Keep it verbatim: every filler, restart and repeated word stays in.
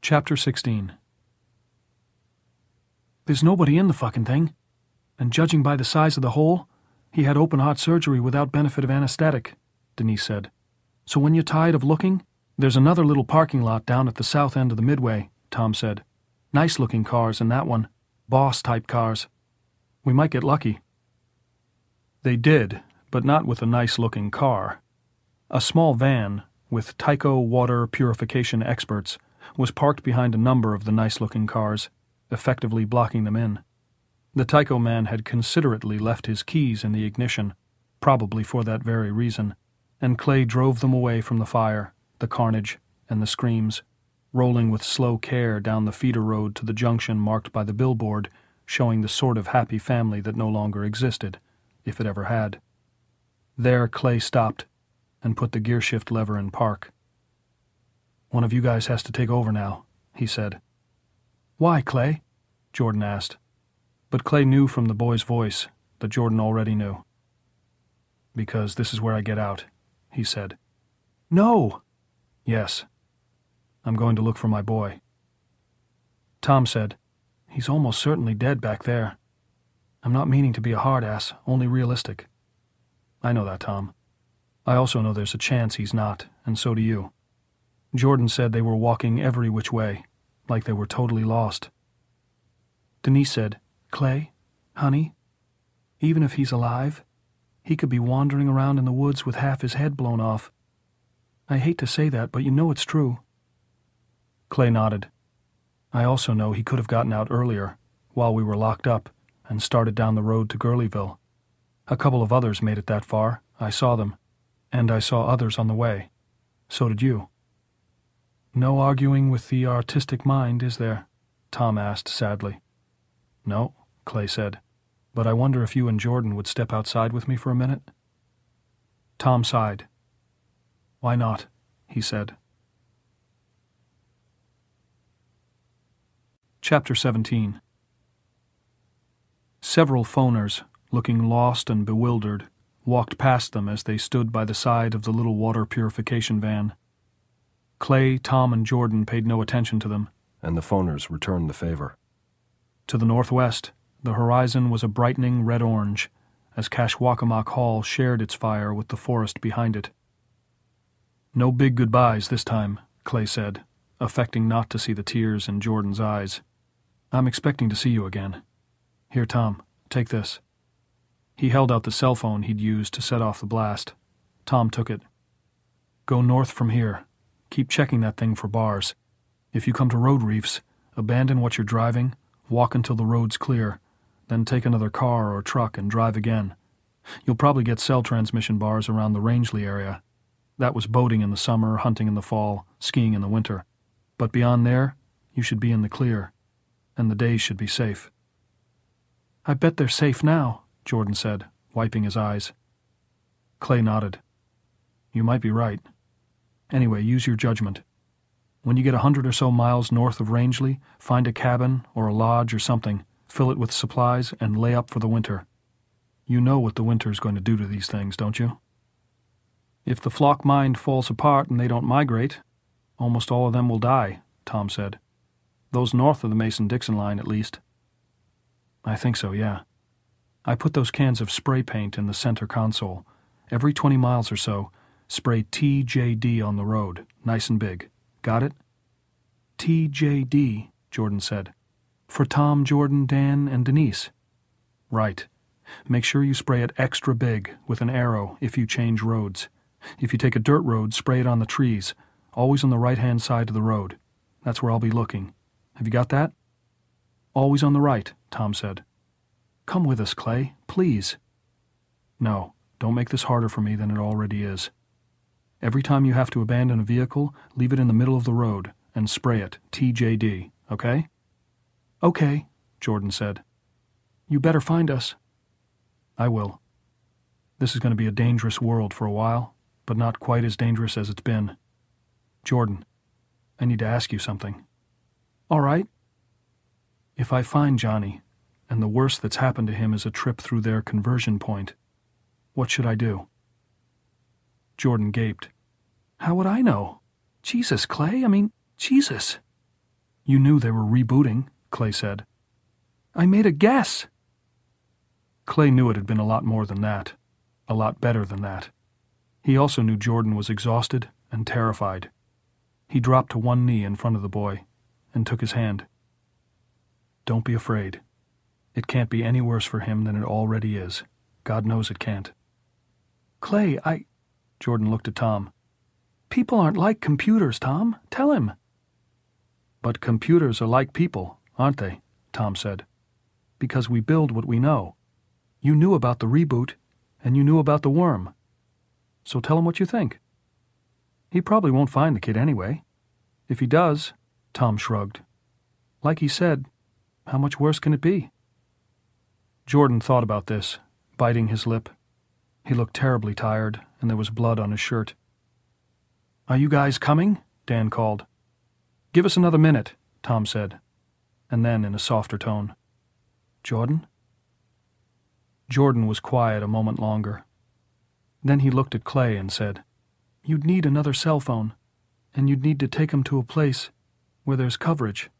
Chapter sixteen. There's nobody in the fucking thing, and judging by the size of the hole, he had open-heart surgery without benefit of anesthetic, Denise said. So when you're tired of looking, there's another little parking lot down at the south end of the Midway, Tom said. Nice-looking cars in that one. Boss-type cars. We might get lucky. They did, but not with a nice-looking car. A small van, with Tyco water purification experts, was parked behind a number of the nice-looking cars, effectively blocking them in. The Tyco man had considerately left his keys in the ignition, probably for that very reason, and Clay drove them away from the fire, the carnage, and the screams, rolling with slow care down the feeder road to the junction marked by the billboard showing the sort of happy family that no longer existed, if it ever had. There Clay stopped and put the gearshift lever in park. One of you guys has to take over now, he said. Why, Clay? Jordan asked. But Clay knew from the boy's voice that Jordan already knew. Because this is where I get out, he said. No! Yes. I'm going to look for my boy. Tom said, He's almost certainly dead back there. I'm not meaning to be a hard-ass, only realistic. I know that, Tom. I also know there's a chance he's not, and so do you. Jordan said they were walking every which way, like they were totally lost. Denise said, Clay, honey, even if he's alive, he could be wandering around in the woods with half his head blown off. I hate to say that, but you know it's true. Clay nodded. I also know he could have gotten out earlier, while we were locked up, and started down the road to Gurleyville. A couple of others made it that far. I saw them. And I saw others on the way. So did you. No arguing with the artistic mind, is there? Tom asked sadly. No, Clay said. But I wonder if you and Jordan would step outside with me for a minute? Tom sighed. Why not? He said. Chapter seventeen. Several phoners, looking lost and bewildered, walked past them as they stood by the side of the little water purification van. Clay, Tom, and Jordan paid no attention to them, and the phoners returned the favor. To the northwest, the horizon was a brightening red-orange, as Kashwakamok Hall shared its fire with the forest behind it. No big goodbyes this time, Clay said, affecting not to see the tears in Jordan's eyes. I'm expecting to see you again. Here, Tom, take this. He held out the cell phone he'd used to set off the blast. Tom took it. Go north from here. Keep checking that thing for bars. If you come to road reefs, abandon what you're driving, walk until the road's clear, then take another car or truck and drive again. You'll probably get cell transmission bars around the Rangeley area. That was boating in the summer, hunting in the fall, skiing in the winter. But beyond there, you should be in the clear, and the days should be safe. I bet they're safe now, Jordan said, wiping his eyes. Clay nodded. You might be right. Anyway, use your judgment. When you get a hundred or so miles north of Rangeley, find a cabin or a lodge or something, fill it with supplies, and lay up for the winter. You know what the winter's going to do to these things, don't you? If the flock mind falls apart and they don't migrate, almost all of them will die, Tom said. Those north of the Mason-Dixon line, at least. I think so, yeah. I put those cans of spray paint in the center console. Every twenty miles or so, spray T J D on the road, nice and big. Got it? T J D, Jordan said. For Tom, Jordan, Dan, and Denise. Right. Make sure you spray it extra big, with an arrow, if you change roads. If you take a dirt road, spray it on the trees, always on the right-hand side of the road. That's where I'll be looking. Have you got that? Always on the right, Tom said. Come with us, Clay, please. No, don't make this harder for me than it already is. Every time you have to abandon a vehicle, leave it in the middle of the road and spray it, T J D, okay? Okay, Jordan said. You better find us. I will. This is going to be a dangerous world for a while, but not quite as dangerous as it's been. Jordan, I need to ask you something. All right. If I find Johnny, and the worst that's happened to him is a trip through their conversion point, what should I do? Jordan gaped. How would I know? Jesus, Clay, I mean, Jesus. You knew they were rebooting, Clay said. I made a guess. Clay knew it had been a lot more than that, a lot better than that. He also knew Jordan was exhausted and terrified. He dropped to one knee in front of the boy and took his hand. Don't be afraid. It can't be any worse for him than it already is. God knows it can't. Clay, I... Jordan looked at Tom. People aren't like computers, Tom. Tell him. But computers are like people, aren't they? Tom said. Because we build what we know. You knew about the reboot, and you knew about the worm. So tell him what you think. He probably won't find the kid anyway. If he does, Tom shrugged. Like he said, how much worse can it be? Jordan thought about this, biting his lip. He looked terribly tired, and there was blood on his shirt. Are you guys coming? Dan called. Give us another minute, Tom said, and then in a softer tone. Jordan? Jordan was quiet a moment longer. Then he looked at Clay and said, You'd need another cell phone, and you'd need to take him to a place where there's coverage.